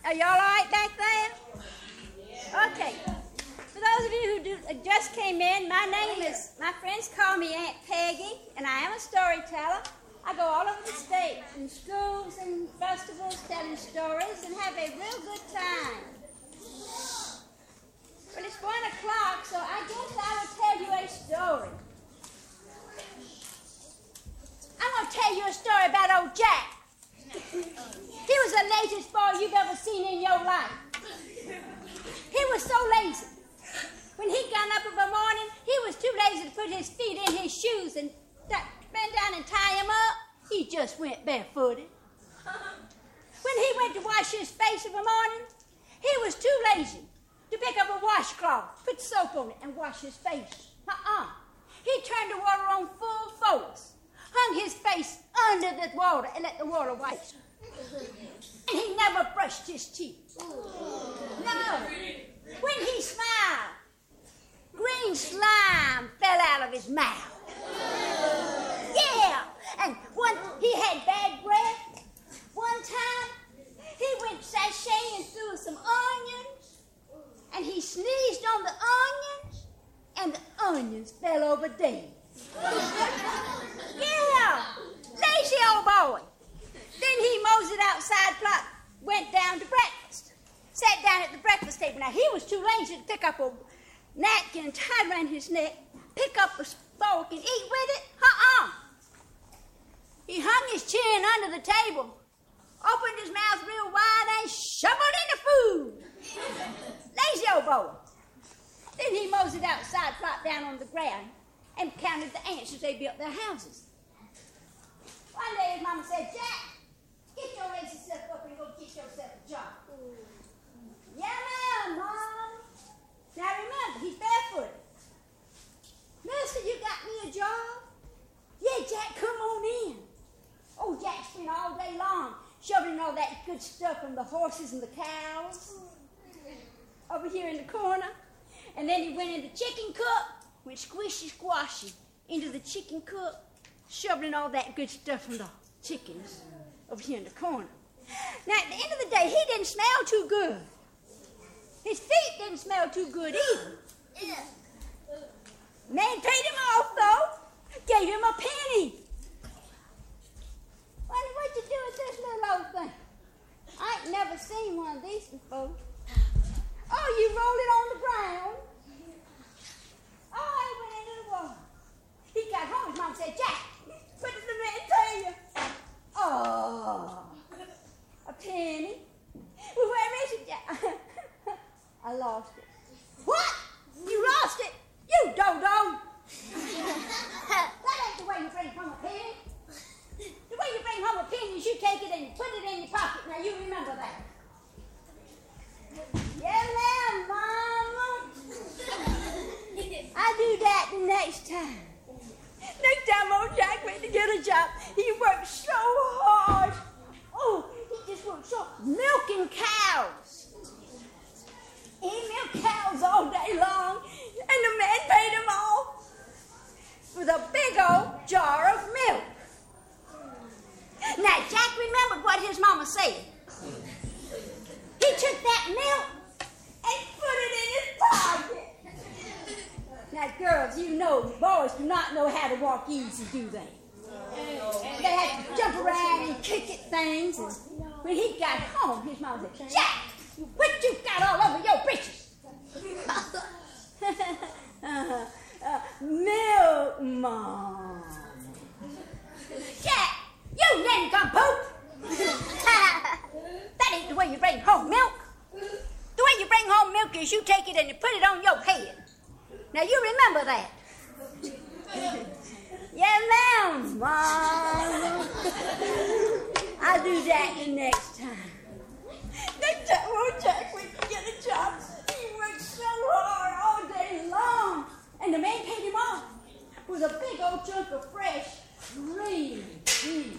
Are you all right back there? Okay. For those of you who just came in, my friends call me Aunt Peggy, and I am a storyteller. I go all over the state, in schools and festivals, telling stories, and have a real good time. But it's 1 o'clock, so I guess I will tell you a story. I'm going to tell you a story about old Jack. He was the laziest boy you've ever seen in your life. He was so lazy. When he got up in the morning, he was too lazy to put his feet in his shoes and bend down and tie him up. He just went barefooted. When he went to wash his face in the morning, he was too lazy to pick up a washcloth, put soap on it, and wash his face. He turned the water on full force, hung his face under the water, and let the water wash. And he never brushed his teeth. No. When he smiled, green slime fell out of his mouth. Yeah. And he had bad breath. One time, he went sashaying through some onions, and he sneezed on the onions, and the onions fell over dead. Yeah. Lazy old boy. Then he moseyed outside, went down to breakfast. Sat down at the breakfast table. Now, he was too lazy to pick up a napkin and tie around his neck, pick up a fork and eat with it. He hung his chin under the table, opened his mouth real wide, and shoveled in the food. Lazy old boy. Then he moseyed outside, plopped down on the ground, and counted the ants as they built their houses. One day his mama said, Jack, get your lazy self up and go get yourself a job. Yeah, ma'am, Mom. Now remember, he's barefooted. Mister, you got me a job? Yeah, Jack, come on in. Oh, Jack spent all day long shoveling all that good stuff from the horses and the cows over here in the corner. And then he went in the chicken coop, went squishy-squashy into the chicken coop, shoveling all that good stuff from the chickens over here in the corner. Now, at the end of the day, he didn't smell too good. His feet didn't smell too good either. Man paid him off, though. Gave him a penny. Wonder what you do with this little old thing? I ain't never seen one of these before. Oh, you rolled it on the ground. Oh, it went into the water. He got home. His mom said, Jack, what did the man tell you? Oh, a penny. Well, where is it, Jack? I lost it. What? You lost it? You dodo. That ain't the way you bring home a penny. The way you bring home a penny is you take it and put it in your pocket. Now, you remember that. Yeah, ma'am, Mama. I'll do that the next time. Next time old Jack went to get a job, he worked so hard. Oh, he just worked so milking cows. He milked cows all day long, and the man paid him off with a big old jar of milk. Now, Jack remembered what his mama said. He took that milk and put it in his pocket. Now, girls, you know boys do not know how to walk easy, do they? They have to jump around and kick at things. And when he got home, his mom said, Jack, what you got all over your britches? Milk, Mom. Jack, you nincompoop. That ain't the way you bring home milk. The way you bring home milk is you take it and you put it on your head. Now, you remember that. Yeah, ma'am, Mom. I'll do that the next time. Next time old Jack went to get a job, he worked so hard all day long. And the man paid him off with a big old chunk of fresh, green cheese.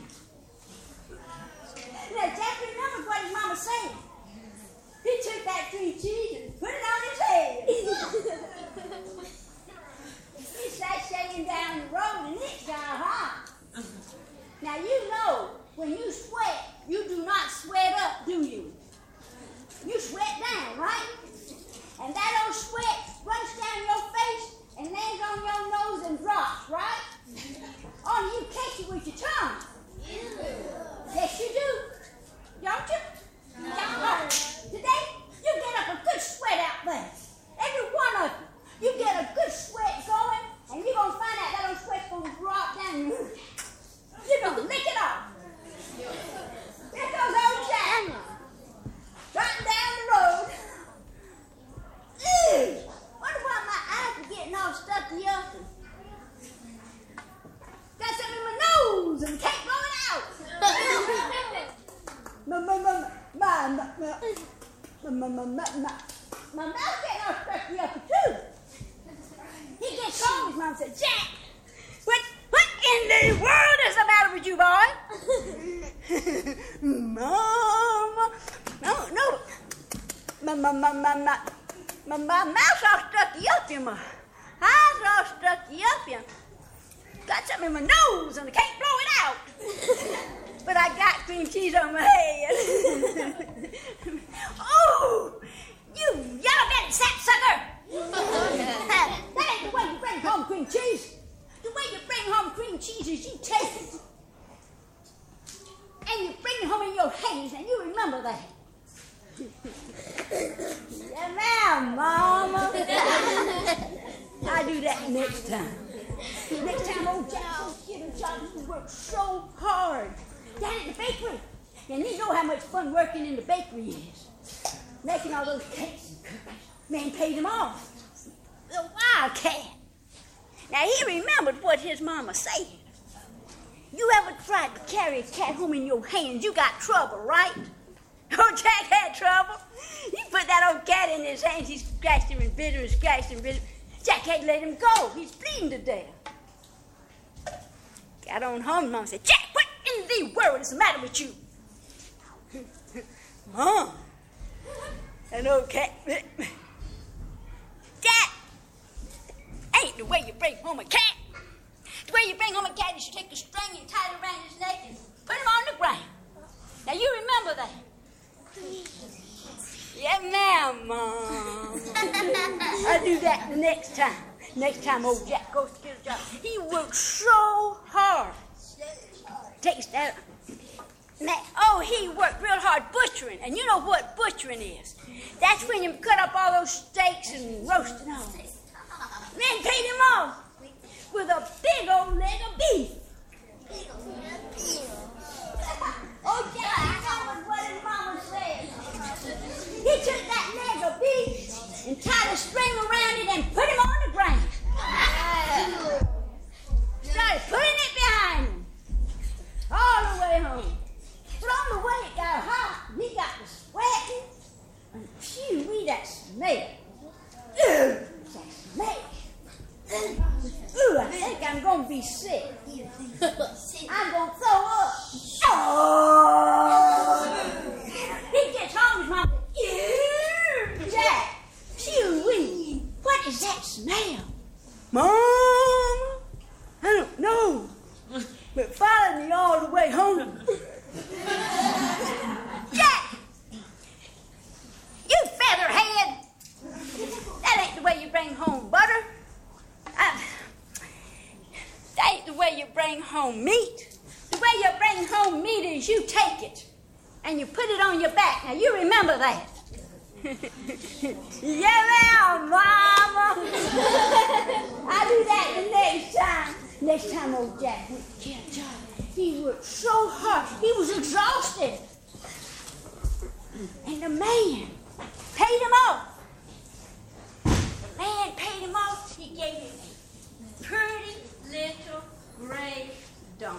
Now, Jack remembered what his mama said. He took that green cheese and put it on his head. He sat shaking down the road and it got hot. Now, you know, when you sweat, you do not sweat up, do you? My mouth getting all stucky up too. He gets home, his mom said, Jack, what in the world is the matter with you, boy? Mama, no. My mouth's all stucky up here, my eyes are all stucky up here. Got something in my nose and I can't blow it out. But I got cream cheese on my head. Oh, you yellow-bellied sapsucker! That ain't the way you bring home cream cheese. The way you bring home cream cheese is you take it and you bring it home in your hands, and you remember that. Yeah, ma'am, Mama. I'll do that next time. Next time, old Jack, old kid and John work so hard down at the bakery. And you know how much fun working in the bakery is. Making all those cakes and cookies. Man paid him off. The wildcat. Now, he remembered what his mama said. You ever tried to carry a cat home in your hands, you got trouble, right? Oh, Jack had trouble. He put that old cat in his hands. He scratched him and bit him and scratched him and bit him. Jack had to let him go. He's bleeding to death. Got on home, Mom said, Jack, what in the world is the matter with you? Mom, an old cat. Jack, ain't the way you bring home a cat. The way you bring home a cat is you take a string and tie it around his neck and put him on the ground. Now, you remember that. Yeah, ma'am, Mom. I'll do that the next time. Next time old Jack goes to get a job. He works so hard. Takes that. He worked real hard butchering. And you know what butchering is. That's when you cut up all those steaks and roast them all. Then paid him off with a big old leg of beef. Oh, Jack, that was what his mama said. He took that leg of beef and tied a string around it and put him on the ground. Started putting it behind him all the way home. But on the way it got hot, and he got to sweating, and phew, that smell. That smell. Ooh, I think I'm going to be sick. I'm going to throw up. Oh! He gets home, his mom said, Jack, phew-wee, what is that smell? Mom, I don't know, but followed me all the way home. Jack, you featherhead, that ain't the way you bring home butter. That ain't the way you bring home meat. The way you bring home meat is you take it and you put it on your back. Now, you remember that. Yeah, ma'am, Mama. I'll do that the next time. Next time old Jack went to get a job, he worked so hard. He was exhausted. And the man paid him off. The man paid him off. He gave him a pretty little gray donkey.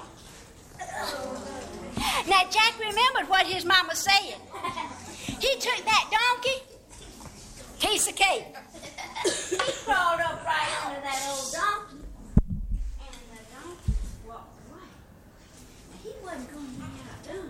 Now, Jack remembered what his mama said. He took that donkey, piece of cake. He crawled up right under that old donkey, and the donkey walked away. Now, he wasn't going to be outdone.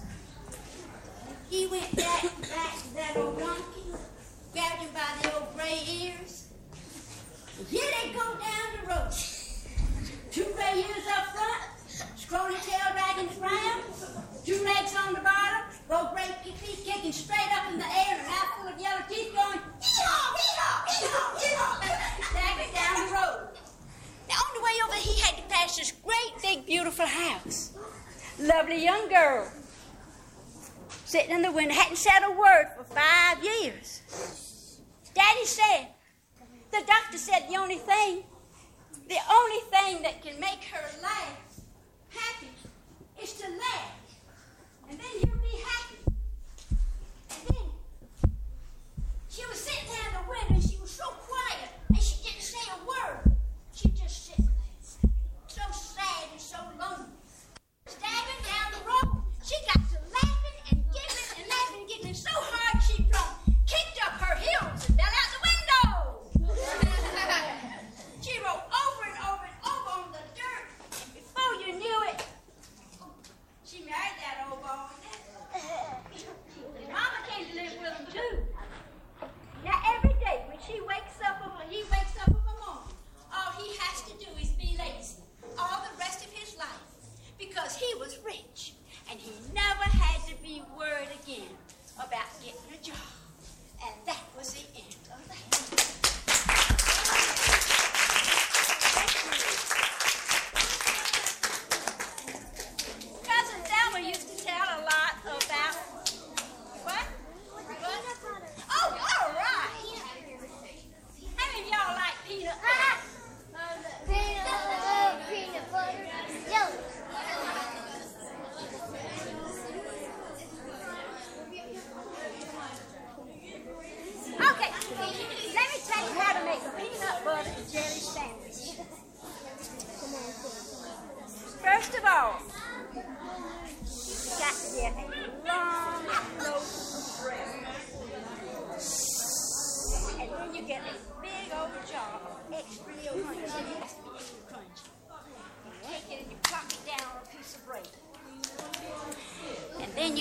He went back to that old donkey, grabbed him by the old gray ears. And here they go down the road. 2 gray ears up front, scrawny tail dragging the ground, 2 legs on the bottom, both great feet kicking straight up in the air, and a mouthful of yellow teeth going, hee-haw, hee-haw, hee-haw, hee-haw, staggering down the road. Now, on the way over, he had to pass this great, big, beautiful house. Lovely young girl, sitting in the window, hadn't said a word for 5 years. Daddy said, the doctor said the only thing that can make her laugh happy is to laugh. And then you'll be happy. And then she was sitting there in the window and she was so quiet and she didn't say a word. She just sitting there, so sad and so lonely. Staggering down the road, she got to laughing and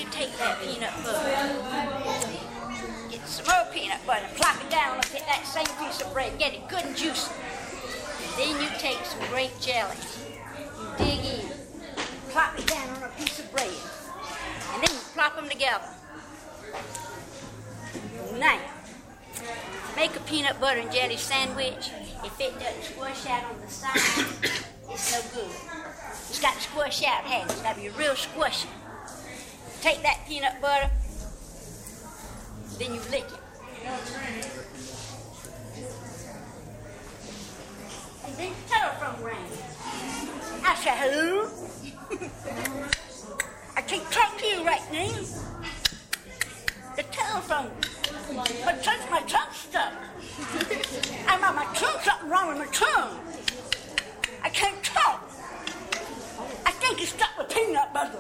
you take that peanut butter, get some more peanut butter, plop it down on that same piece of bread, get it good and juicy. Then you take some grape jelly, you dig in, plop it down on a piece of bread, and then you plop them together. Now, make a peanut butter and jelly sandwich. If it doesn't squish out on the side, it's no good. It's got to squish out, has it? It's got to be real squishy. Take that peanut butter, then you lick it. And then the telephone rang. I said, hello? I can't talk to you right now. The telephone. My tongue's stuck. My tongue's something wrong with my tongue. I can't talk. I think it's stuck with peanut butter.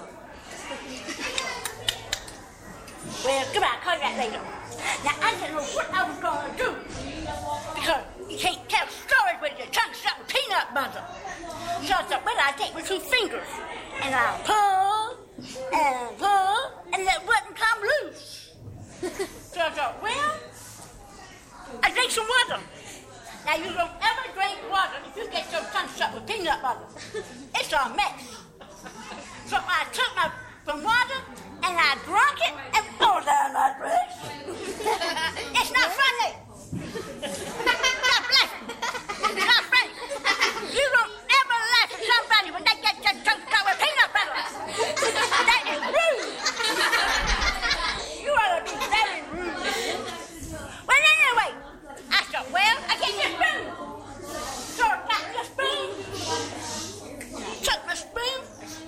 Well, come on, I'll call you back later. Now, I didn't know what I was going to do. Because you can't tell stories with your tongue stuck with peanut butter. So I thought, well, I'll take my 2 fingers. And I'll pull, and that button come loose. So I thought, well, I drink some water. Now, you don't ever drink water if you get your tongue stuck with peanut butter. It's a mess. So I took some water, and I drank it, and poured down my dress. It's not funny. Stop laughing. It's not funny. You don't ever laugh at somebody when they get their tongue stuck with peanut butter. That is rude. You ought to be very rude. Well, anyway, I thought, well, I get your spoon. So I got the spoon. Took the spoon.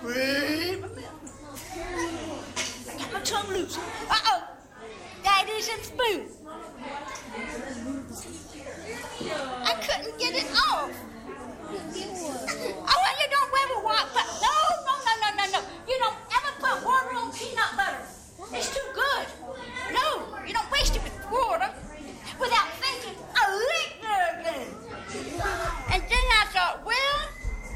I got my tongue loose. Uh-oh. That isn't spoon. I couldn't get it off. Oh, well, you don't ever walk, but no. You don't ever put water on peanut butter. It's too good. No, you don't waste it with water without thinking a lick there again. And then I thought, well,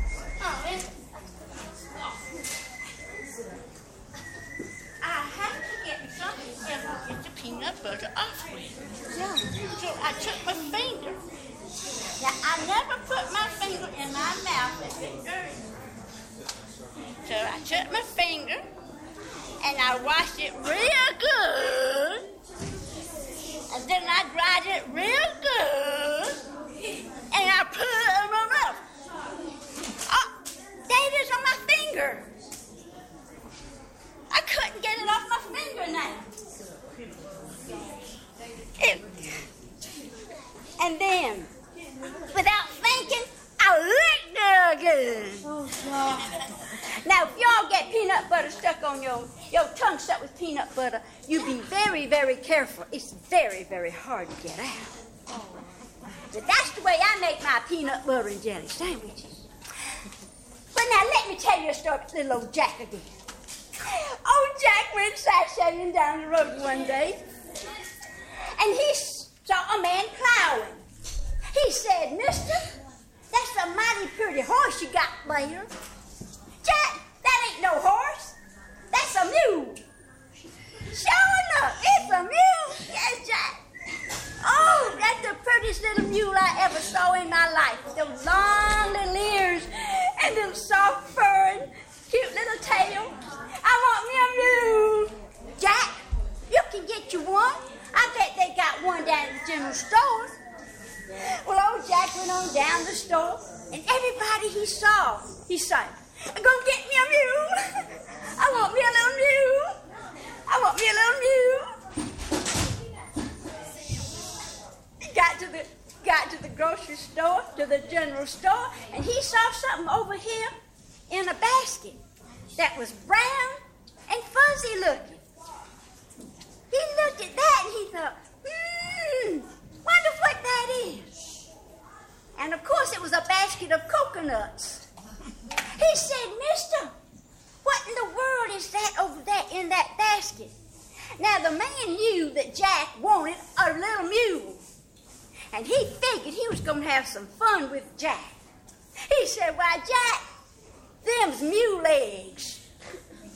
I have to get something else to get the peanut butter off with. Yeah. So I took my finger. Now, I never put my finger in my mouth if it's dirty. So I took my finger, and I washed it real good. And then I dried it real good, and I put it in my mouth. Oh, there it is on my finger. I couldn't get it off my finger now. And then, without thinking, I licked it again. Oh, God. Now, if y'all get peanut butter stuck on your tongue stuck with peanut butter, you be very, very careful. It's very, very hard to get out. But that's the way I make my peanut butter and jelly sandwiches. But now, let me tell you a story about little old Jack again. Old Jack went sashaying down the road one day, and he saw a man plowing. He said, "Mister, that's a mighty pretty horse you got there." "Jack, that ain't no horse. That's a mule." "Sure enough, it's a mule." "Yes, Jack." "Oh, that's the prettiest little mule I ever saw in my life. Those long little ears and them soft fur and cute little tail. I want me a mule." "Jack, you can get you one. I bet they got one down at the general store." Well, old Jack went on down the store, and everybody he saw, he said, "Go get me a mule. I want me a little mule. I want me a little mule." He got to the grocery store, to the general store, and he saw something over here in a basket that was brown and fuzzy looking. He looked at that and he thought, wonder what that is. And of course it was a basket of coconuts. He said, "Mister, what in the world is that over there in that basket?" Now the man knew that Jack wanted a little mule. And he figured he was going to have some fun with Jack. He said, "Why, Jack, them's mule eggs."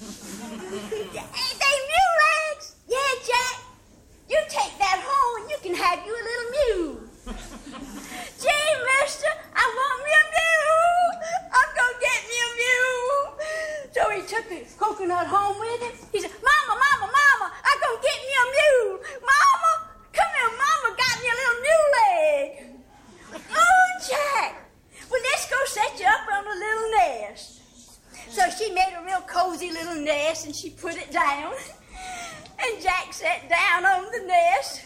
Ain't they mule eggs? Yeah, Jack. You take that home and you can have you a little mule. Gee, mister, I want me a mule. I'm going to get me a mule. So he took the coconut home with him. He said, Mama, I'm going to get me a mule. Mama, come here, Mama got me a little mule egg. Oh, Jack, well, let's go set you up on a little nest. So she made a real cozy little nest and she put it down. And Jack sat down on the nest.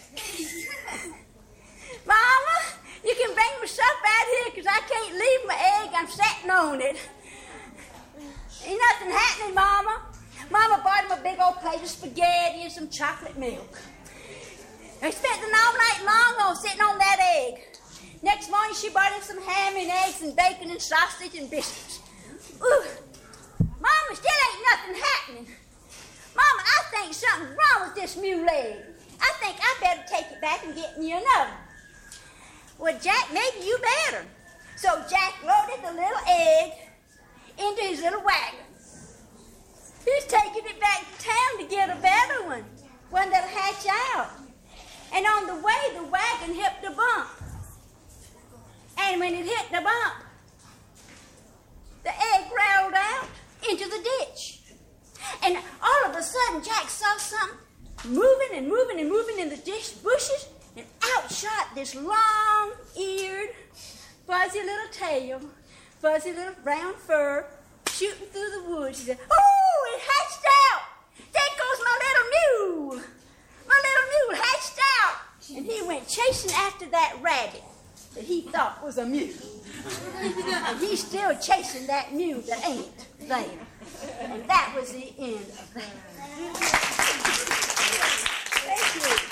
Mama, you can bring my stuff out here because I can't leave my egg. I'm sitting on it. Ain't nothing happening, Mama. Mama bought him a big old plate of spaghetti and some chocolate milk. They spent the night long on sitting on that egg. Next morning, she brought him some ham and eggs and bacon and sausage and biscuits. Ooh. Mama, still ain't nothing happening. Mama, I think something's wrong with this mule egg. I think I better take it back and get me another. Well, Jack, maybe you better. So Jack loaded the little egg into his little wagon. He's taking it back to town to get a better one that'll hatch out. And on the way, the wagon hit the bump. And when it hit the bump, the egg rolled out into the ditch. And all of a sudden, Jack saw something moving in the bushes, and out shot this long-eared, fuzzy little tail, fuzzy little brown fur, shooting through the woods. He said, oh, it hatched out! There goes my little mule! My little mule hatched out! And he went chasing after that rabbit that he thought was a mule. And he's still chasing that mule that ain't there. And that was the end of that. Thank you.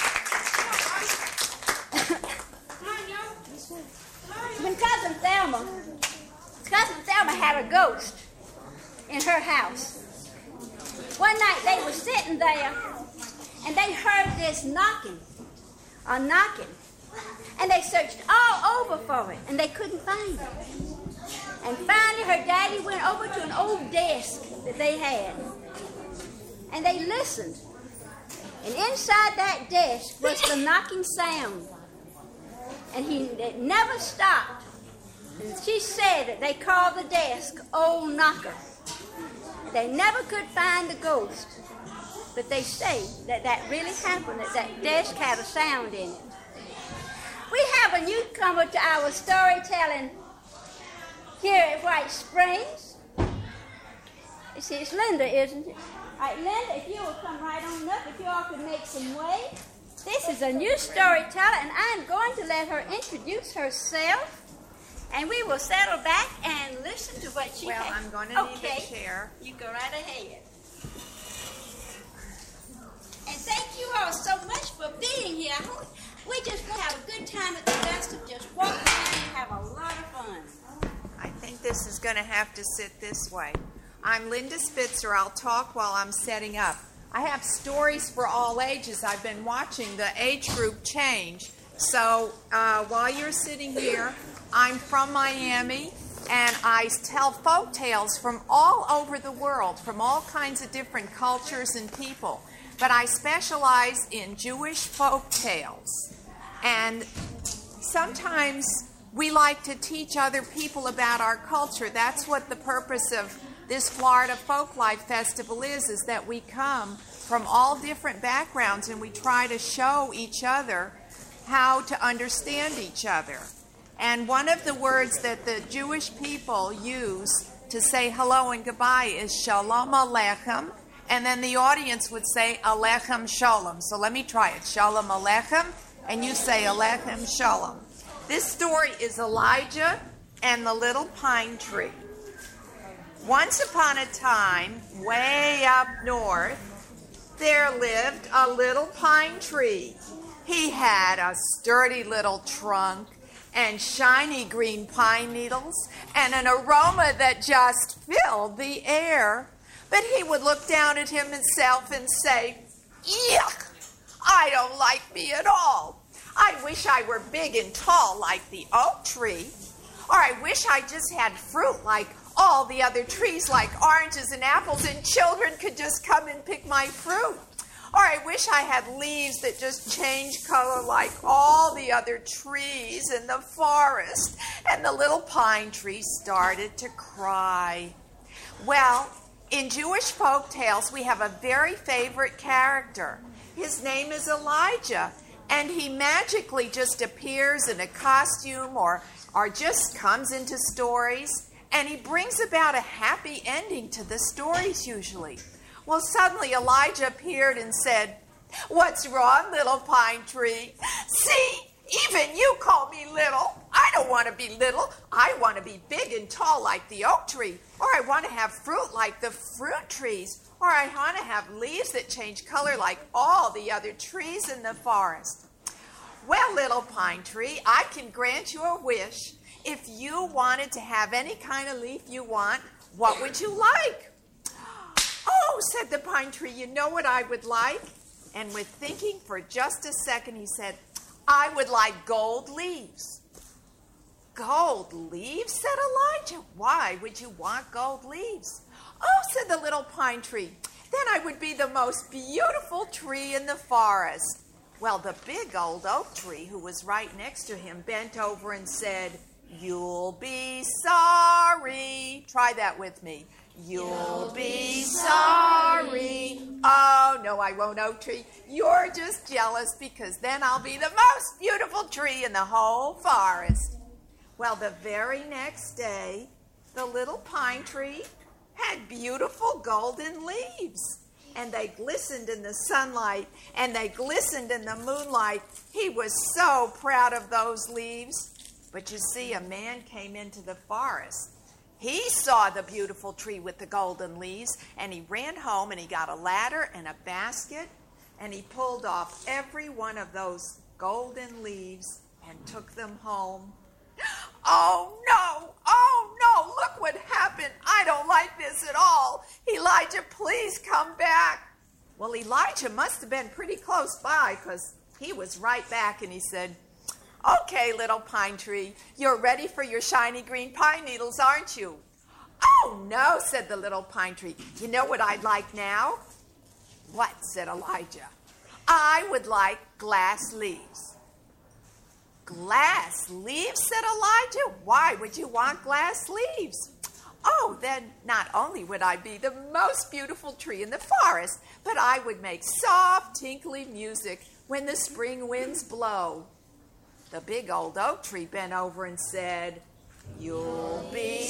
When Cousin Thelma had a ghost in her house. One night they were sitting there and they heard this knocking. And they searched all over for it and they couldn't find it. And finally her daddy went over to an old desk that they had. And they listened. And inside that desk was the knocking sound. And it never stopped. And she said that they called the desk Old Knocker. They never could find the ghost. But they say that that really happened, that desk had a sound in it. We have a newcomer to our storytelling here at White Springs. It's Linda, isn't it? All right, Linda, if you will come right on up, if you all could make some way. This is a new storyteller, and I'm going to let her introduce herself, and we will settle back and listen to what she has. Well, I'm going to need a chair. You go right ahead. And thank you all so much for being here. We just have a good time at the festival, just walk around and have a lot of fun. I think this is going to have to sit this way. I'm Linda Spitzer. I'll talk while I'm setting up. I have stories for all ages. I've been watching the age group change. So while you're sitting here, I'm from Miami, and I tell folk tales from all over the world, from all kinds of different cultures and people. But I specialize in Jewish folk tales. And sometimes we like to teach other people about our culture. That's what the purpose of this Florida Folklife Festival is that we come from all different backgrounds and we try to show each other how to understand each other. And one of the words that the Jewish people use to say hello and goodbye is Shalom Aleichem, and then the audience would say Aleichem Shalom. So let me try it. Shalom Aleichem, and you say Aleichem Shalom. This story is Elijah and the Little Pine Tree. Once upon a time, way up north, there lived a little pine tree. He had a sturdy little trunk and shiny green pine needles and an aroma that just filled the air. But he would look down at himself and say, "Yuck, I don't like me at all. I wish I were big and tall like the oak tree. Or I wish I just had fruit like all the other trees like oranges and apples, and children could just come and pick my fruit. Or I wish I had leaves that just change color like all the other trees in the forest. And the little pine tree started to cry. Well, in Jewish folk tales, we have a very favorite character. His name is Elijah, and he magically just appears in a costume or just comes into stories, and he brings about a happy ending to the stories usually. Well, suddenly Elijah appeared and said, "What's wrong, little pine tree? See, even you call me little. I don't want to be little. I want to be big and tall like the oak tree, or I want to have fruit like the fruit trees, or I want to have leaves that change color like all the other trees in the forest." Well, little pine tree, I can grant you a wish. If you wanted to have any kind of leaf you want, what would you like? "Oh," said the pine tree, "you know what I would like?" And with thinking for just a second, he said, "I would like gold leaves." "Gold leaves?" said Elijah. "Why would you want gold leaves?" "Oh," said the little pine tree, "then I would be the most beautiful tree in the forest." Well, the big old oak tree who was right next to him bent over and said, "You'll be sorry." Try that with me. "You'll be sorry." "Oh, no, I won't, oak tree. You're just jealous because then I'll be the most beautiful tree in the whole forest." Well, the very next day, the little pine tree had beautiful golden leaves. And they glistened in the sunlight, and they glistened in the moonlight. He was so proud of those leaves. But you see, a man came into the forest. He saw the beautiful tree with the golden leaves, and he ran home, and he got a ladder and a basket, and he pulled off every one of those golden leaves and took them home. "Oh, no! Oh, no! Look what happened! I don't like this at all! Elijah, please come back!" Well, Elijah must have been pretty close by, because he was right back, and he said, "Okay, little pine tree, you're ready for your shiny green pine needles, aren't you?" "Oh, no," said the little pine tree. "You know what I'd like now?" "What?" said Elijah. "I would like glass leaves." "Glass leaves?" said Elijah. "Why would you want glass leaves?" "Oh, then not only would I be the most beautiful tree in the forest, but I would make soft, tinkly music when the spring winds blow." The big old oak tree bent over and said, "You'll be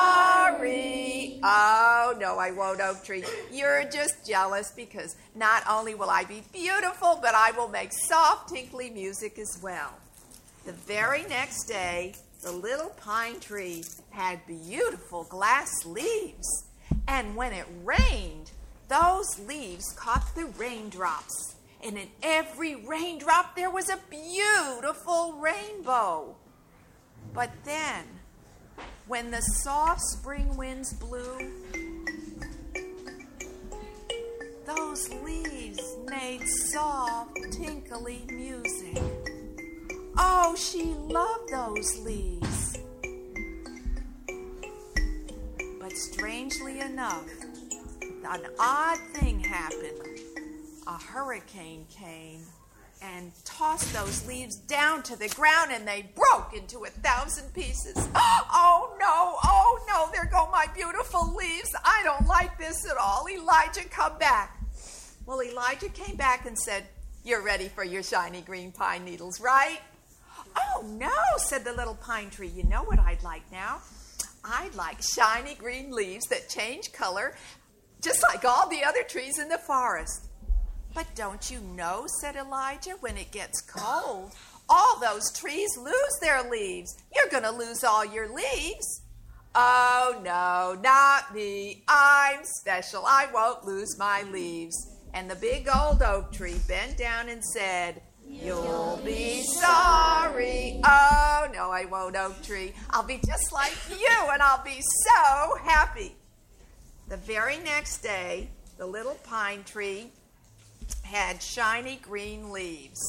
sorry." "Oh, no, I won't, oak tree. You're just jealous because not only will I be beautiful, but I will make soft, tinkly music as well." The very next day, the little pine tree had beautiful glass leaves. And when it rained, those leaves caught the raindrops. And in every raindrop, there was a beautiful rainbow. But then, when the soft spring winds blew, those leaves made soft, tinkly music. Oh, she loved those leaves. But strangely enough, an odd thing happened. A hurricane came and tossed those leaves down to the ground, and they broke into 1,000 pieces. Oh, no, there go my beautiful leaves. I don't like this at all. Elijah, come back." Well, Elijah came back and said, "You're ready for your shiny green pine needles, right?" "Oh, no," said the little pine tree. "You know what I'd like now? I'd like shiny green leaves that change color just like all the other trees in the forest." "But don't you know," said Elijah, "when it gets cold, all those trees lose their leaves. You're going to lose all your leaves." "Oh, no, not me. I'm special. I won't lose my leaves." And the big old oak tree bent down and said, "You'll be sorry." "Oh, no, I won't, oak tree. I'll be just like you, and I'll be so happy." The very next day, the little pine tree had shiny green leaves.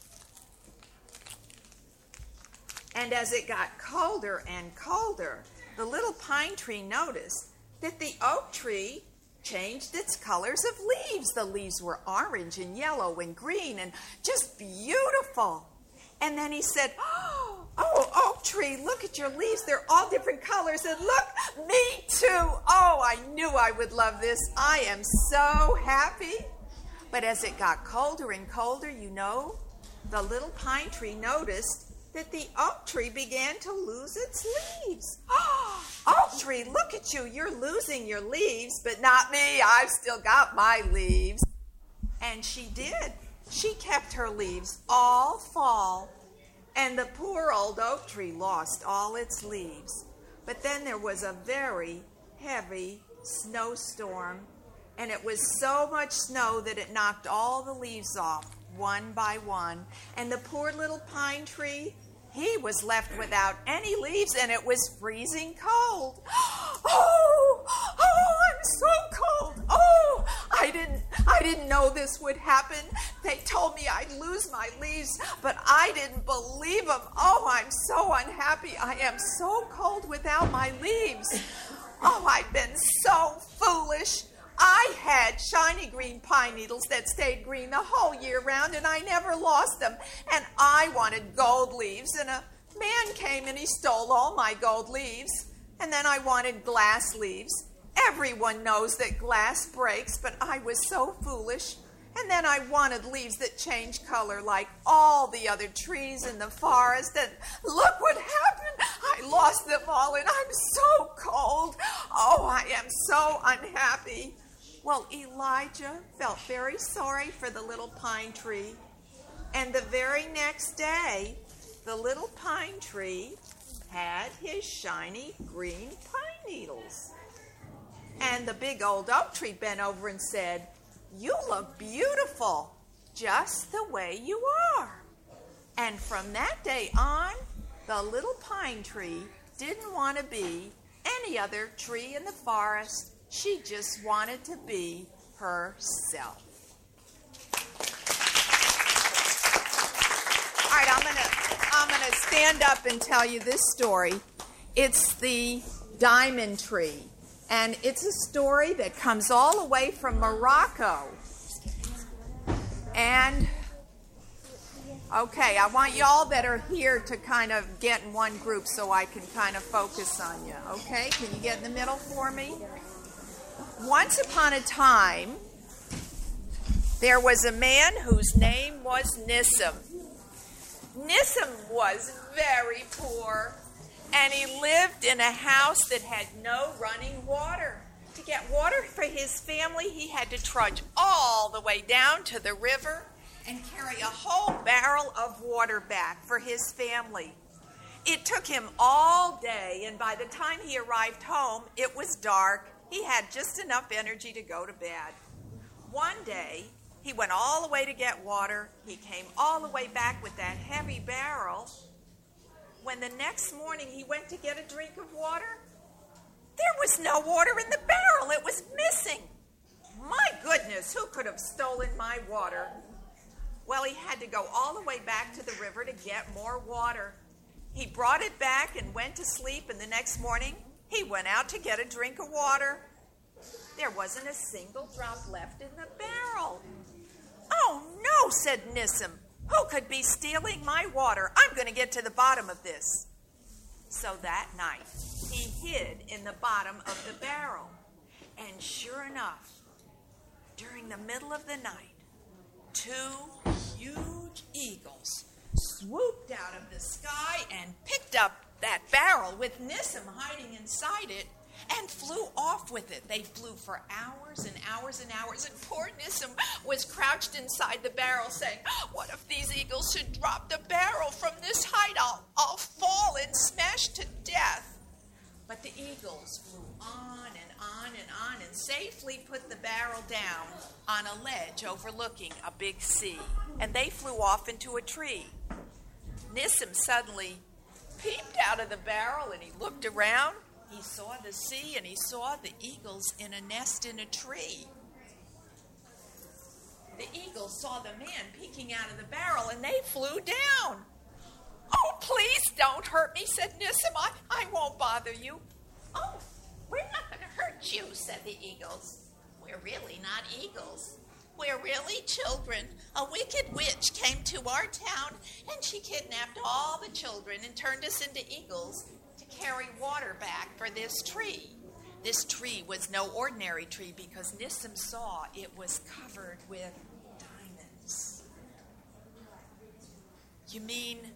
And as it got colder and colder, the little pine tree noticed that the oak tree changed its colors of leaves. The leaves were orange and yellow and green and just beautiful. And then he said, "Oh, oak tree, look at your leaves. They're all different colors. And look, me too. Oh, I knew I would love this. I am so happy." But as it got colder and colder, the little pine tree noticed that the oak tree began to lose its leaves. "Oh, oak tree, look at you. You're losing your leaves, but not me. I've still got my leaves." And she did. She kept her leaves all fall. And the poor old oak tree lost all its leaves. But then there was a very heavy snowstorm. And it was so much snow that it knocked all the leaves off, one by one. And the poor little pine tree, he was left without any leaves, and it was freezing cold. Oh, I'm so cold. Oh, I didn't know this would happen. They told me I'd lose my leaves, but I didn't believe them. Oh, I'm so unhappy. I am so cold without my leaves. Oh, I've been so foolish. I had shiny green pine needles that stayed green the whole year round, and I never lost them. And I wanted gold leaves, and a man came and he stole all my gold leaves. And then I wanted glass leaves. Everyone knows that glass breaks, but I was so foolish. And then I wanted leaves that change color like all the other trees in the forest. And look what happened. I lost them all, and I'm so cold. Oh, I am so unhappy. Well, Elijah felt very sorry for the little pine tree. And the very next day, the little pine tree had his shiny green pine needles. And the big old oak tree bent over and said, "You look beautiful, just the way you are." And from that day on, the little pine tree didn't want to be any other tree in the forest. She just wanted to be herself. All right, I'm gonna stand up and tell you this story. It's the diamond tree, and it's a story that comes all the way from Morocco. And okay, I want y'all that are here to kind of get in one group so I can kind of focus on you. Okay, can you get in the middle for me? Once upon a time, there was a man whose name was Nissim. Nissim was very poor, and he lived in a house that had no running water. To get water for his family, he had to trudge all the way down to the river and carry a whole barrel of water back for his family. It took him all day, and by the time he arrived home, it was dark. He had just enough energy to go to bed. One day, he went all the way to get water. He came all the way back with that heavy barrel. When the next morning he went to get a drink of water, there was no water in the barrel. It was missing. My goodness, who could have stolen my water? Well, he had to go all the way back to the river to get more water. He brought it back and went to sleep, and the next morning he went out to get a drink of water. There wasn't a single drop left in the barrel. "Oh, no," said Nissim. "Who could be stealing my water? I'm going to get to the bottom of this." So that night, he hid in the bottom of the barrel. And sure enough, during the middle of the night, 2 huge eagles swooped out of the sky and picked up that barrel with Nissim hiding inside it and flew off with it. They flew for hours and hours and hours, and poor Nissim was crouched inside the barrel saying, "What if these eagles should drop the barrel from this height? I'll fall and smash to death." But the eagles flew on and on and on and safely put the barrel down on a ledge overlooking a big sea, and they flew off into a tree. Nissim suddenly peeped out of the barrel and he looked around. He saw the sea and he saw the eagles in a nest in a tree. The eagles saw the man peeking out of the barrel and they flew down. "Oh, please don't hurt me," said Nissim. I won't bother you. "Oh, we're not going to hurt you," said the eagles. "We're really not eagles. We're really children. A wicked witch came to our town, and she kidnapped all the children and turned us into eagles to carry water back for this tree." This tree was no ordinary tree because Nissim saw it was covered with diamonds. "You mean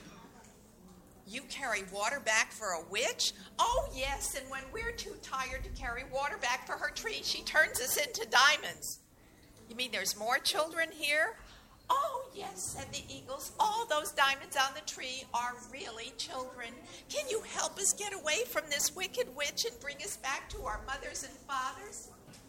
you carry water back for a witch?" "Oh, yes, and when we're too tired to carry water back for her tree, she turns us into diamonds." "You mean there's more children here?" "Oh, yes," said the eagles. "All those diamonds on the tree are really children. Can you help us get away from this wicked witch and bring us back to our mothers and fathers?"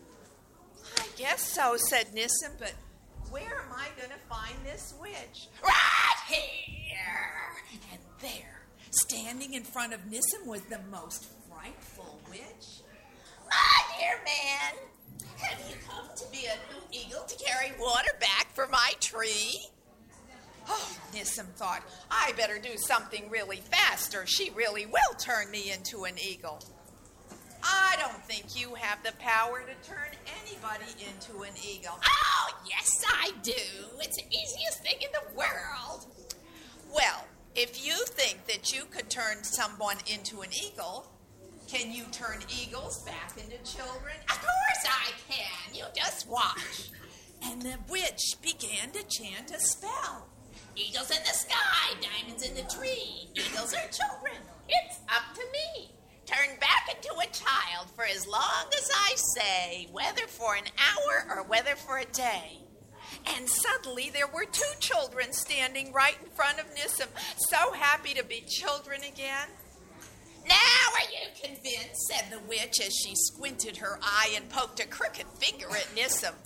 "I guess so," said Nissim, "but where am I going to find this witch?" "Right here!" And there, standing in front of Nissim, was the most frightful witch. "My dear man, have you come to be a new eagle to carry water back for my tree?" Oh, Nissim thought, I better do something really fast or she really will turn me into an eagle. "I don't think you have the power to turn anybody into an eagle." "Oh, yes, I do. It's the easiest thing in the world." "Well, if you think that you could turn someone into an eagle, can you turn eagles back into children?" "Of course I can. You just watch." And the witch began to chant a spell. "Eagles in the sky, diamonds in the tree. Eagles are children. It's up to me. Turn back into a child for as long as I say, whether for an hour or whether for a day." And suddenly there were two children standing right in front of Nissim, so happy to be children again. "Now are you convinced?" said the witch as she squinted her eye and poked a crooked finger at Nissim.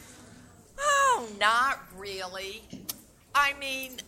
"Oh, not really. I mean,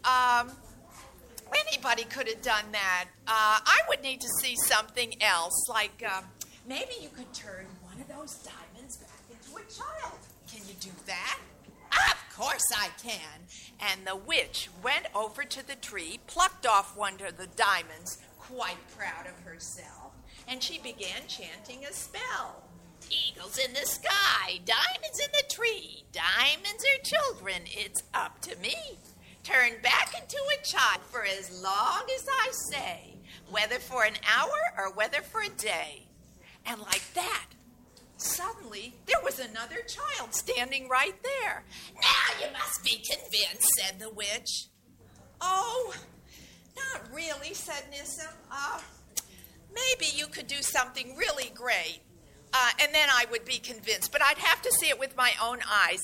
anybody could have done that. I would need to see something else, like maybe you could turn one of those diamonds back into a child. Can you do that?" "Of course I can." And the witch went over to the tree, plucked off one of the diamonds, quite proud of herself, and she began chanting a spell. "Eagles in the sky, diamonds in the tree. Diamonds are children. It's up to me. Turn back into a child for as long as I say, whether for an hour or whether for a day." And like that, suddenly there was another child standing right there. "Now you must be convinced," said the witch. "Oh, not really," said Nissim. Maybe you could do something really great, and then I would be convinced, but I'd have to see it with my own eyes.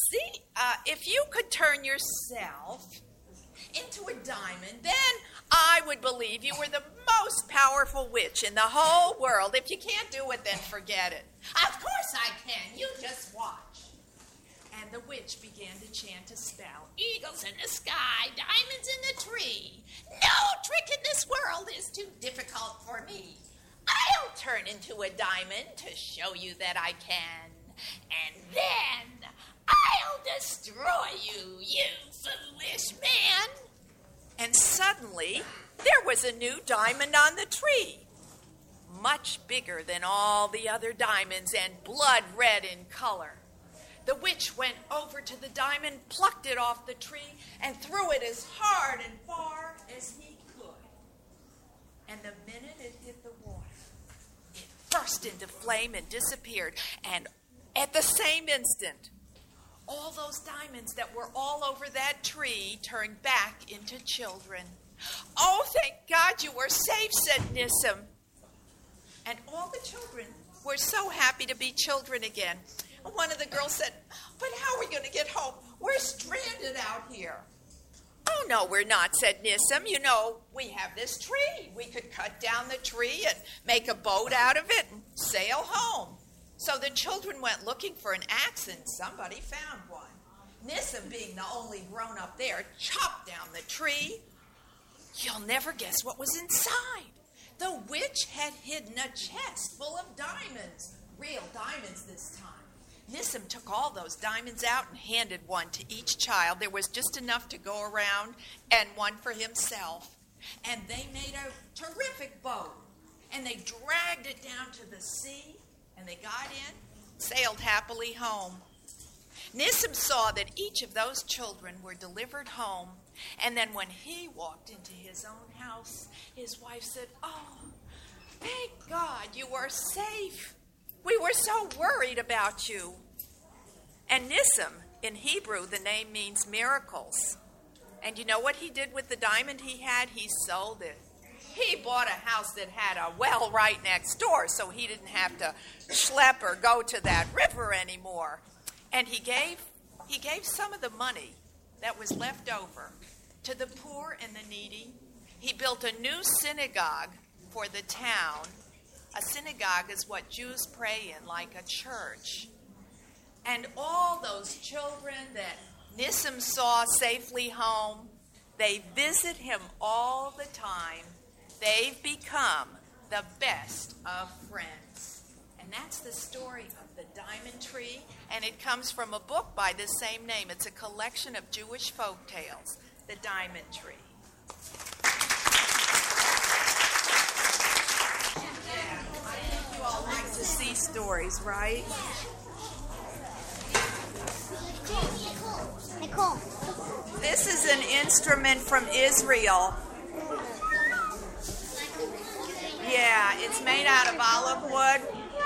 If you could turn yourself into a diamond, then I would believe you were the most powerful witch in the whole world. If you can't do it, then forget it." "Of course I can. You just watch." And the witch began to chant a spell. "Eagles in the sky, diamonds in the tree. No trick in this world is too difficult for me. I'll turn into a diamond to show you that I can. And then I'll destroy you, you foolish man." And suddenly there was a new diamond on the tree, much bigger than all the other diamonds and blood red in color. The witch went over to the diamond, plucked it off the tree, and threw it as hard and far as he could. And the minute it hit the water, it burst into flame and disappeared. And at the same instant, all those diamonds that were all over that tree turned back into children. "Oh, thank God you were safe," said Nissim. And all the children were so happy to be children again. One of the girls said, "But how are we going to get home? We're stranded out here." "Oh, no, we're not," said Nissim. "You know, we have this tree. We could cut down the tree and make a boat out of it and sail home." So the children went looking for an axe, and somebody found one. Nissim, being the only grown-up there, chopped down the tree. You'll never guess what was inside. The witch had hidden a chest full of diamonds, real diamonds this time. Nissim took all those diamonds out and handed one to each child. There was just enough to go around and one for himself. And they made a terrific boat. and they dragged it down to the sea, and they got in, sailed happily home. Nissim saw that each of those children were delivered home, and then when he walked into his own house, his wife said, "Oh, thank God you are safe. We were so worried about you." And Nissim, in Hebrew, the name means miracles. And you know what he did with the diamond he had? He sold it. He bought a house that had a well right next door, so he didn't have to schlep or go to that river anymore. And he gave some of the money that was left over to the poor and the needy. He built a new synagogue for the town. A synagogue is what Jews pray in, like a church. And all those children that Nissim saw safely home, they visit him all the time. They've become the best of friends. And that's the story of the diamond tree, and it comes from a book by the same name. It's a collection of Jewish folk tales, The Diamond Tree. Yeah, I think you all like to see stories, right? Nicole. This is an instrument from Israel. Yeah, it's made out of olive wood.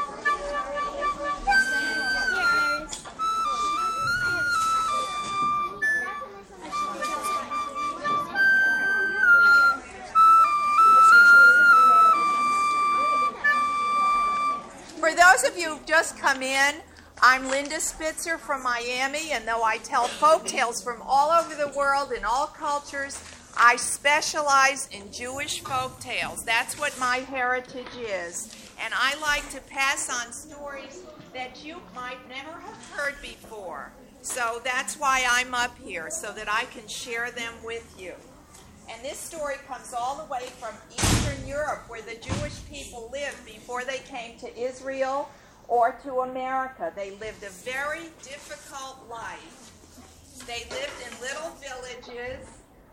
For those of you who've just come in, I'm Linda Spitzer from Miami, and though I tell folk tales from all over the world in all cultures, I specialize in Jewish folk tales. That's what my heritage is. And I like to pass on stories that you might never have heard before. So that's why I'm up here, so that I can share them with you. And this story comes all the way from Eastern Europe, where the Jewish people lived before they came to Israel or to America. They lived a very difficult life. They lived in little villages,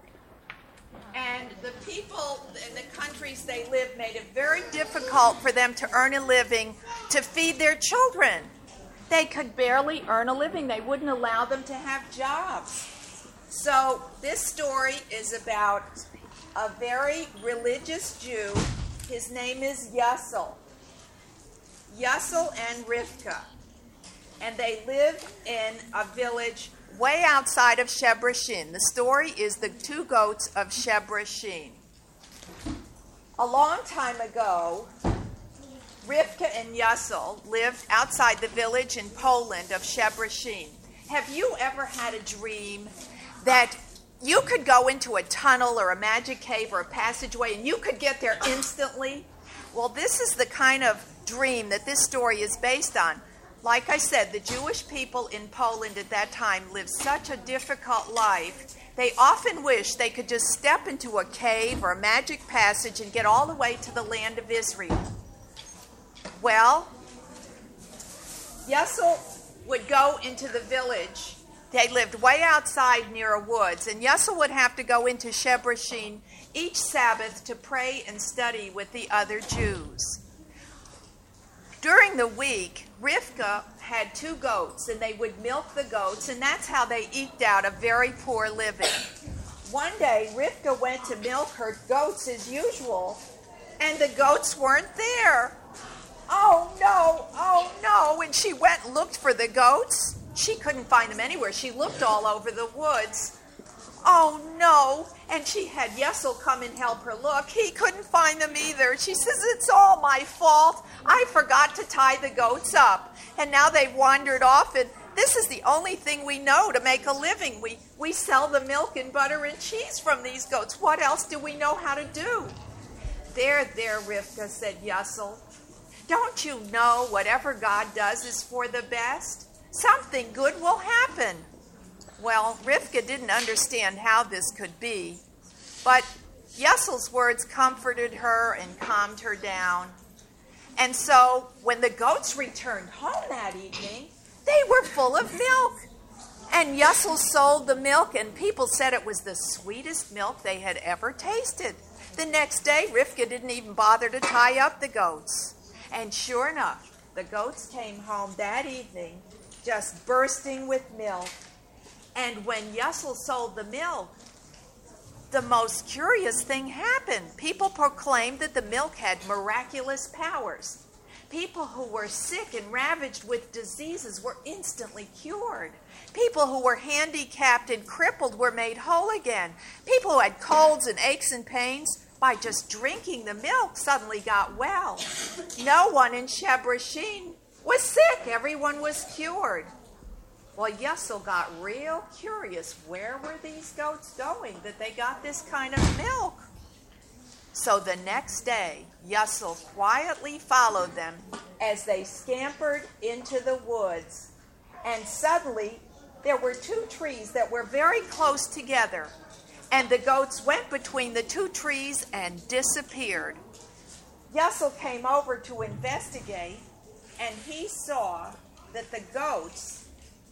and the people in the countries they lived made it very difficult for them to earn a living to feed their children. They could barely earn a living. They wouldn't allow them to have jobs. So this story is about a very religious Jew. His name is Yassel. Yassel and Rivka. And they lived in a village way outside of Shebrashin. The story is the two goats of Shebrashin. A long time ago, Rivka and Yassel lived outside the village in Poland of Shebrashin. Have you ever had a dream that you could go into a tunnel or a magic cave or a passageway and you could get there instantly? Well, this is the kind of dream that this story is based on. Like I said, the Jewish people in Poland at that time lived such a difficult life. They often wished they could just step into a cave or a magic passage and get all the way to the land of Israel. Well, Yassel would go into the village. They lived way outside near a woods, and Yassel would have to go into Shebrashin each Sabbath to pray and study with the other Jews. During the week, Rivka had 2 goats, and they would milk the goats, and that's how they eked out a very poor living. One day, Rivka went to milk her goats as usual, and the goats weren't there. Oh no, and she went and looked for the goats. She couldn't find them anywhere. She looked all over the woods. Oh no, and she had Yassel come and help her look. He couldn't find them either. She says, it's all my fault. I forgot to tie the goats up. And now they've wandered off, and this is the only thing we know to make a living. We sell the milk and butter and cheese from these goats. What else do we know how to do? There, Rivka, said Yassel. Don't you know whatever God does is for the best? Something good will happen. Well, Rivka didn't understand how this could be, but Yassel's words comforted her and calmed her down. And so when the goats returned home that evening, they were full of milk. And Yassel sold the milk, and people said it was the sweetest milk they had ever tasted. The next day, Rivka didn't even bother to tie up the goats. And sure enough, the goats came home that evening just bursting with milk. And when Yessel sold the milk, the most curious thing happened. People proclaimed that the milk had miraculous powers. People who were sick and ravaged with diseases were instantly cured. People who were handicapped and crippled were made whole again. People who had colds and aches and pains, by just drinking the milk, suddenly got well. No one in Shebrashin was sick. Everyone was cured. Well, Yessel got real curious. Where were these goats going that they got this kind of milk? So the next day, Yessel quietly followed them as they scampered into the woods. And suddenly, there were two trees that were very close together. And the goats went between the two trees and disappeared. Yessel came over to investigate, and he saw that the goats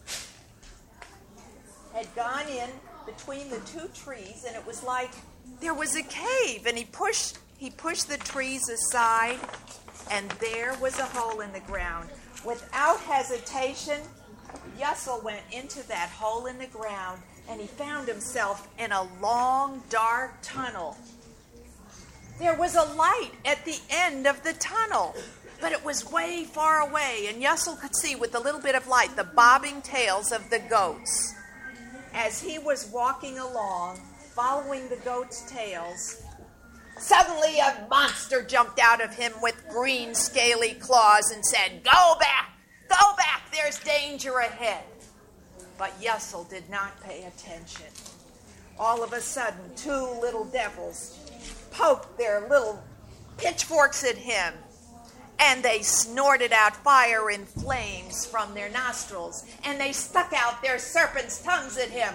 had gone in between the two trees, and it was like there was a cave, and he pushed the trees aside, and there was a hole in the ground. Without hesitation, Yessel went into that hole in the ground, and he found himself in a long, dark tunnel. There was a light at the end of the tunnel, but it was way far away, and Yessel could see with a little bit of light the bobbing tails of the goats. As he was walking along, following the goats' tails, suddenly a monster jumped out of him with green, scaly claws and said, "Go back! Go back! There's danger ahead." But Yessel did not pay attention. All of a sudden, two little devils poked their little pitchforks at him, and they snorted out fire and flames from their nostrils, and they stuck out their serpent's tongues at him.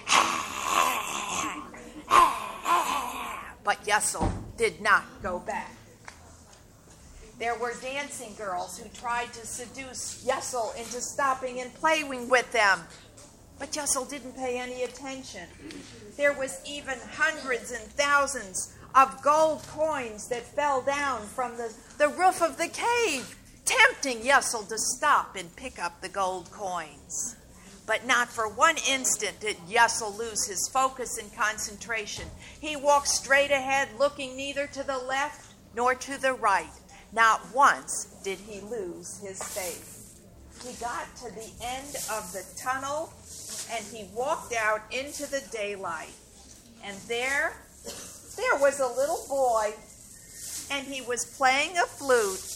But Yessel did not go back. There were dancing girls who tried to seduce Yessel into stopping and playing with them. But Yessel didn't pay any attention. There was even hundreds and thousands of gold coins that fell down from the roof of the cave, tempting Yessel to stop and pick up the gold coins. But not for one instant did Yessel lose his focus and concentration. He walked straight ahead, looking neither to the left nor to the right. Not once did he lose his faith. He got to the end of the tunnel, and he walked out into the daylight. And there was a little boy, and he was playing a flute.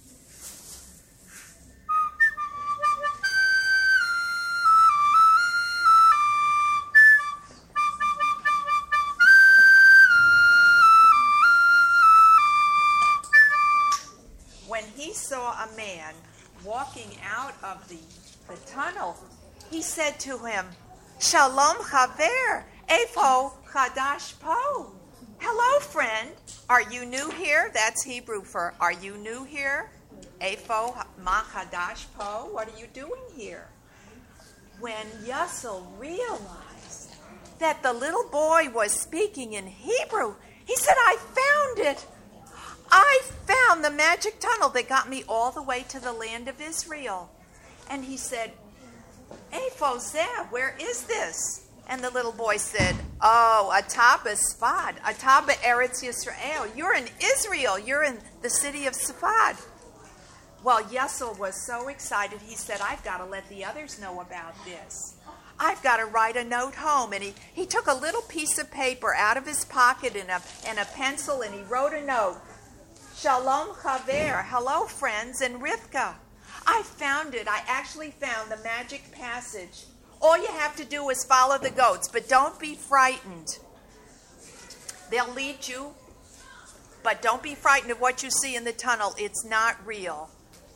When he saw a man walking out of the tunnel, he said to him, "Shalom chaver, eifo chadash po." Hello, friend. Are you new here? That's Hebrew for, are you new here? Eifo ma chadash po. What are you doing here? When Yessel realized that the little boy was speaking in Hebrew, he said, "I found it. I found the magic tunnel that got me all the way to the land of Israel." And he said, "Eifo zeh, where is this?" And the little boy said, "Oh, Ataba Sfad, Ataba Eretz Yisrael. You're in Israel. You're in the city of Sfad." Well, Yessel was so excited, he said, "I've got to let the others know about this. I've got to write a note home." And he took a little piece of paper out of his pocket and a pencil, and he wrote a note. "Shalom chaver, hello friends, and Rivka. I found it. I actually found the magic passage. All you have to do is follow the goats, but don't be frightened. They'll lead you, but don't be frightened of what you see in the tunnel. It's not real.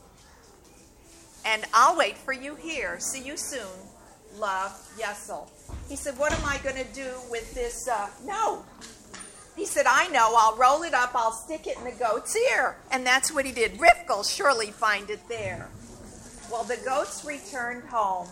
And I'll wait for you here. See you soon. Love, Yessel." He said, "What am I going to do with this note?" He said, "I know. I'll roll it up. I'll stick it in the goat's ear." And that's what he did. Rivka'll surely find it there. Well, the goats returned home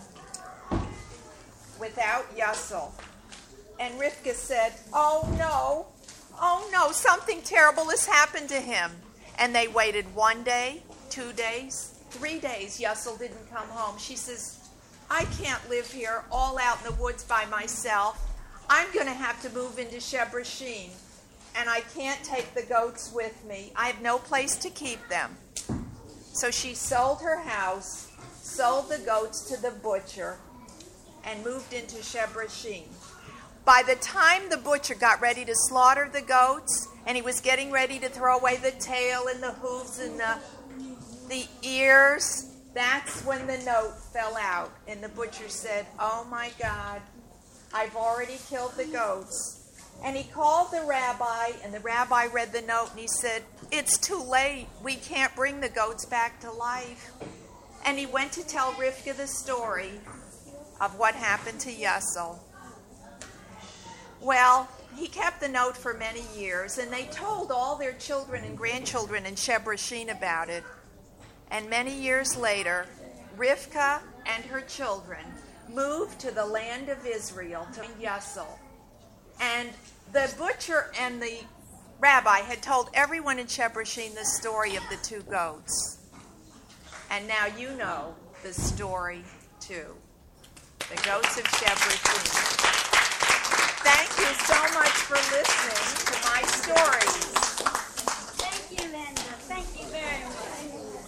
without Yessel. And Rivka said, "Oh no, "Oh no, something terrible has happened to him." And they waited 1 day, 2 days, 3 days. Yussel didn't come home. She says, "I can't live here all out in the woods by myself. I'm going to have to move into Shebrashin, and I can't take the goats with me. I have no place to keep them." So she sold her house, sold the goats to the butcher, and moved into Shebrashin. By the time the butcher got ready to slaughter the goats, and he was getting ready to throw away the tail and the hooves and the ears, that's when the note fell out. And the butcher said, "Oh my God, I've already killed the goats." And he called the rabbi, and the rabbi read the note, and he said, "It's too late. We can't bring the goats back to life." And he went to tell Rivka the story of what happened to Yussel. Well, he kept the note for many years, and they told all their children and grandchildren in Shebrashin about it. And many years later, Rivka and her children moved to the land of Israel to find Yussel. And the butcher and the rabbi had told everyone in Shebrashin the story of the 2 goats. And now you know the story too. The goats of Shebrashin. Thank you so much for listening to my stories. Thank you, Linda. Thank you very much.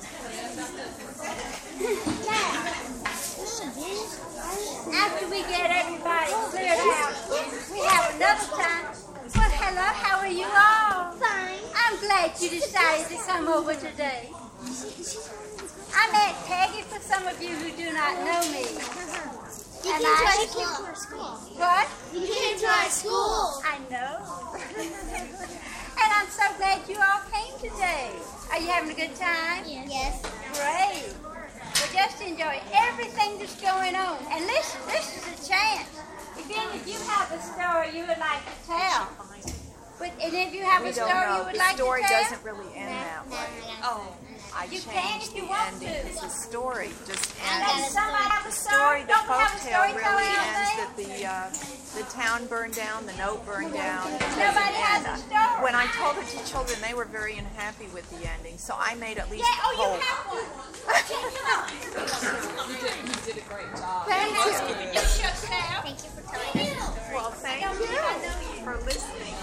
Now, after we get everybody cleared out, we have another time. Well, hello, how are you all? Fine. I'm glad you decided to come over today. I'm Aunt Peggy for some of you who do not know me. You came to our school. What? You came to our school. I know. And I'm so glad you all came today. Are you having a good time? Yes. Great. Well, just enjoy everything that's going on. And listen, this is a chance. If any of you have a story you would like to tell. But any of you have a story you would like to tell? The story doesn't really end that way. Oh. I You changed can if you the want ending. to. The story just And ends. does somebody have a The story? story, the Don't we have a folktale story really telling ends thing? that the town burned down, the note burned down. It Nobody doesn't has end. a story. When I told it to children, they were very unhappy with the ending, so I made at least Yeah, oh, you hope. have one. You did a great job. Thank you. You shook it out. Thank you for telling us the story. Well, thank you for listening.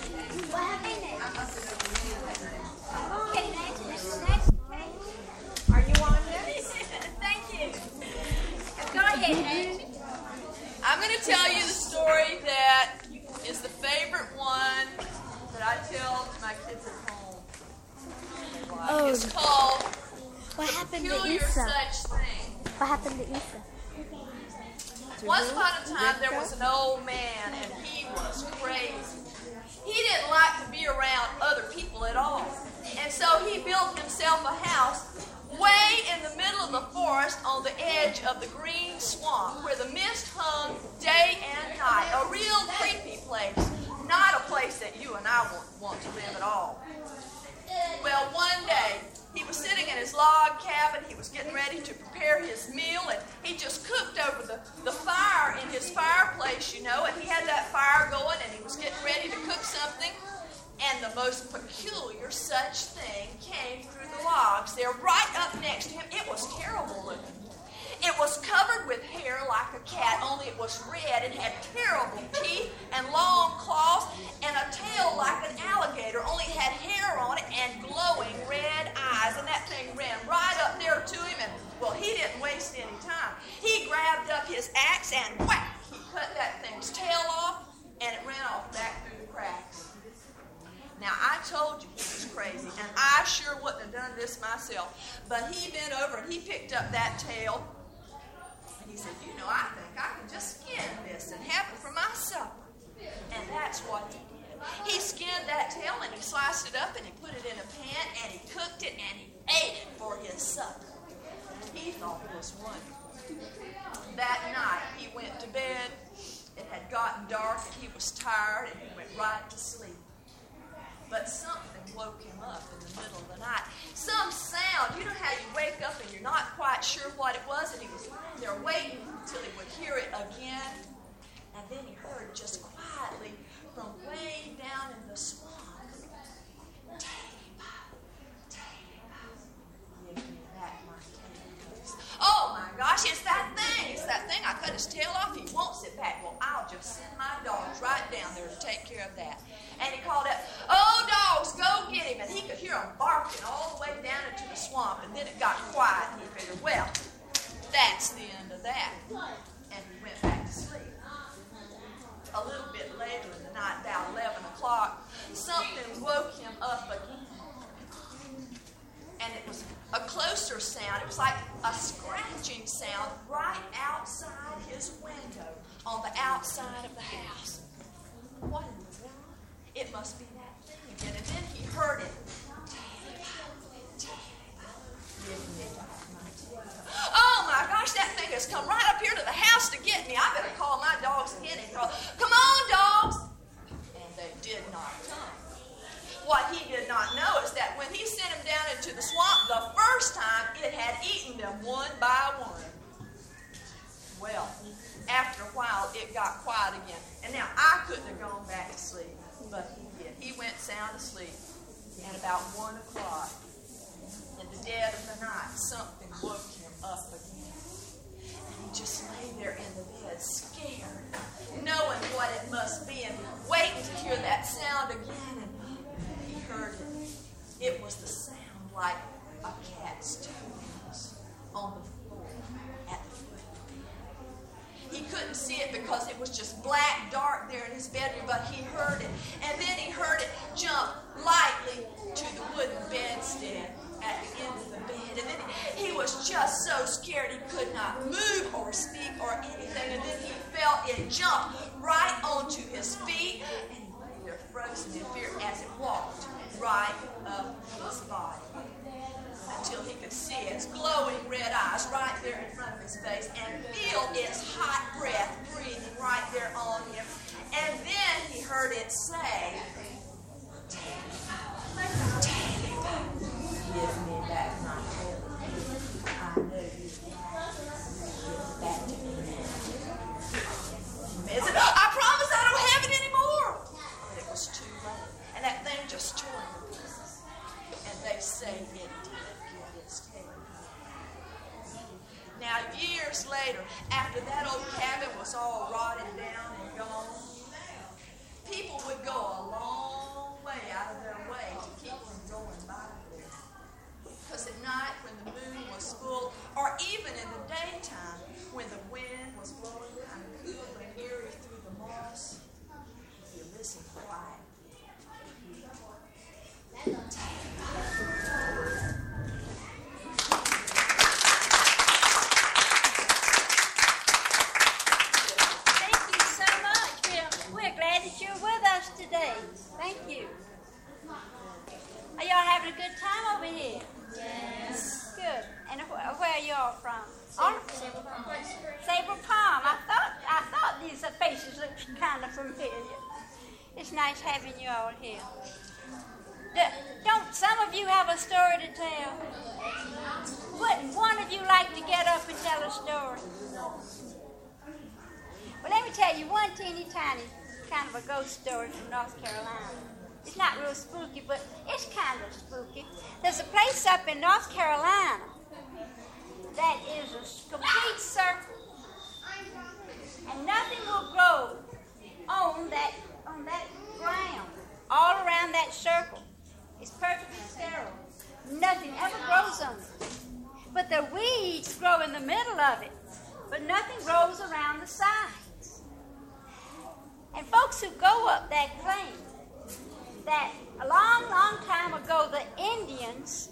Okay, next. Are you on this? Thank you. Go ahead, Nancy. I'm going to tell you the story that is the favorite one that I tell to my kids at home. Oh. It's called What happened to Peculiar Issa? Such Thing. What happened to Issa? Once upon a time, there was an old man, and he was crazy. He didn't like to be around other people at all. And so he built himself a house way in the middle of the forest on the edge of the green swamp where the mist hung day and night. A real creepy place. Not a place that you and I want to live at all. Well, one day, he was sitting in his log cabin. He was getting ready to prepare his meal, and he just cooked over the fire in his fireplace, you know, and he had that fire going, and he was getting ready to cook something, and the most peculiar such thing came through the logs. They're right up next to him. It was terrible looking. It was covered with hair like a cat, only it was red and had terrible teeth and long claws and a tail like an alligator, only it had hair on it and glowing red eyes. And that thing ran right up there to him, and, well, he didn't waste any time. He grabbed up his axe and whack! He cut that thing's tail off, and it ran off back through the cracks. Now, I told you he was crazy, and I sure wouldn't have done this myself. But he bent over and he picked up that tail, and he said, you know, I think I can just skin this and have it for my supper. And that's what he did. He skinned that tail, and he sliced it up, and he put it in a pan, and he cooked it, and he ate it for his supper. He thought it was wonderful. That night, he went to bed. It had gotten dark, and he was tired, and he went right to sleep. But something woke him up in the middle of the night. Some sound. You know how you wake up and you're not quite sure what it was, and he was lying there waiting until he would hear it again. And then he heard just quietly from way down in the swamp, of that. And he called out, "Oh, dogs, go get him." And he could hear them barking all the way down into the swamp. And then it got quiet, and he figured, well, that's the end of that. And he went back to sleep. A little bit later in the night, about 11 o'clock, something woke him up again. And it was a closer sound. It was like a scratching sound right outside his window on the outside of the house. What in the world? It must be that thing again. And then he heard it. Oh my gosh, that thing has come right up here to the house to get me. I better call my dogs again and call, "Come on, dogs." And they did not come. What he did not know is that when he sent them down into the swamp the first time, it had eaten them one by one. Well, after a while, it got quiet again. And now, I couldn't have gone back to sleep, but he did. He went sound asleep. And about 1 o'clock, in the dead of the night, something woke him up again. And he just lay there in the bed, scared, knowing what it must be, and waiting to hear that sound again. And he heard it. It was the sound like a cat's toenails on the floor at the foot of the bed. He couldn't see it because it was just black, dark there in his bedroom, but he heard it. And then he heard it jump lightly to the wooden bedstead at the end of the bed. And then he was just so scared he could not move or speak or anything. And then he felt it jump right onto his feet, and he lay there frozen in fear as it walked right up his body until he could see its glowing red eyes right there in front of his face and feel its hot breath breathing right there on him. And then he heard it say, "Give me back my tail. I know you can. Give it back to me now." And said, "I promise I don't have it anymore." But it was too late. And that thing just tore him to pieces. And they say it did get its tail. Now, years later, after that old cabin was all rotted down and gone, people would go a long way out of their way to keep from going by there. Because at night, when the moon was full, or even in the daytime, when the wind was blowing kind of cool and eerie through the moss, you listen quietly. Thank you so much. We're glad that you're with us today. Thank you. Are y'all having a good time over here? Yes. Good. And where are y'all from? Sable Palm. I thought these faces looked kind of familiar. It's nice having you all here. Don't some of you have a story to tell? Wouldn't one of you like to get up and tell a story? Well, let me tell you one teeny tiny kind of a ghost story from North Carolina. It's not real spooky, but it's kind of spooky. There's a place up in North Carolina that is a complete circle, and nothing will grow on that ground all around that circle. It's perfectly sterile. Nothing ever grows on it. But the weeds grow in the middle of it, but nothing grows around the sides. And folks who go up that claim that a long, long time ago the Indians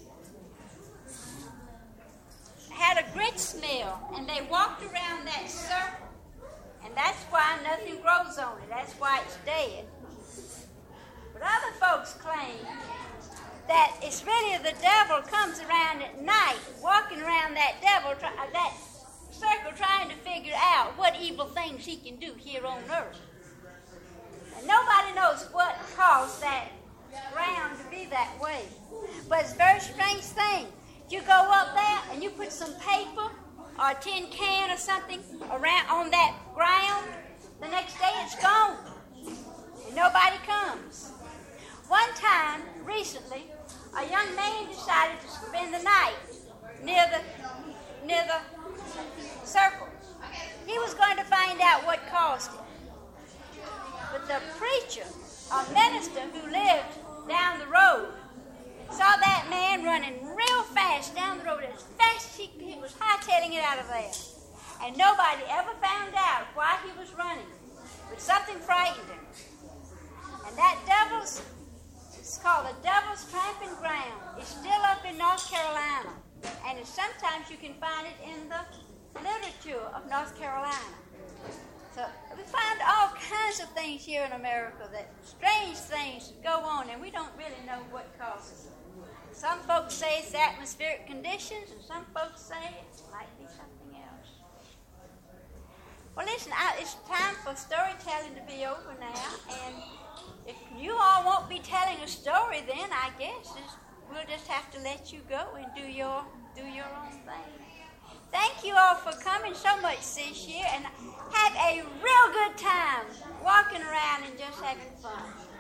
had a grist mill, and they walked around that circle, and that's why nothing grows on it. That's why it's dead. But other folks claim that it's really the devil comes around at night, walking around that circle, trying to figure out what evil things he can do here on earth. And nobody knows what caused that ground to be that way. But it's a very strange thing. You go up there and you put some paper or a tin can or something around on that ground, the next day it's gone. And nobody comes. One time, recently, a young man decided to spend the night near the circle. He was going to find out what caused it. But the preacher or minister who lived down the road saw that man running real fast down the road, as fast as he was hightailing it out of there. And nobody ever found out why he was running, but something frightened him. And that it's called the Devil's Tramping Ground. It's still up in North Carolina, and sometimes you can find it in the literature of North Carolina. So we find all kinds of things here in America, that strange things go on, and we don't really know what causes them. Some folks say it's atmospheric conditions, and some folks say it might be something else. Well, listen, it's time for storytelling to be over now, and if you all won't be telling a story, then I guess we'll just have to let you go and do your own thing. Thank you all for coming so much this year, and have a real good time walking around and just having fun.